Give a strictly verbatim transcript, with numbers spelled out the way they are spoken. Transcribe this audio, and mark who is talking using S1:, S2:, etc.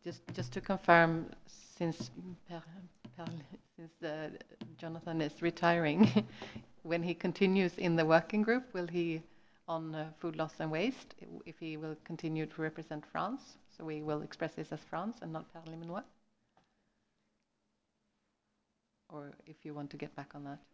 S1: Just just to confirm, since Per, Per, since uh, Jonathan is retiring, when he continues in the working group, will he on uh, food loss and waste, if he will continue to represent France? So we will express this as France and not Per Liminois? Or if you want to get back on that?